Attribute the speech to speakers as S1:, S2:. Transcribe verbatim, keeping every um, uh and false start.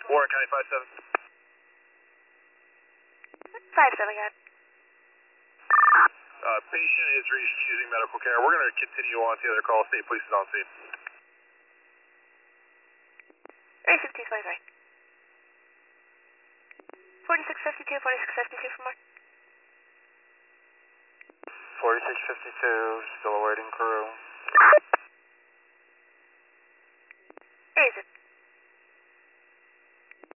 S1: Warren County five seven.
S2: five seven, got it.
S1: Uh, patient is refusing medical care. We're going to continue on to the other call. State police is on scene.
S2: Area fifty-two twenty-three. forty-six fifty-two, forty-six fifty-two for more.
S3: forty-six fifty-two, still awaiting crew.
S2: Area zip.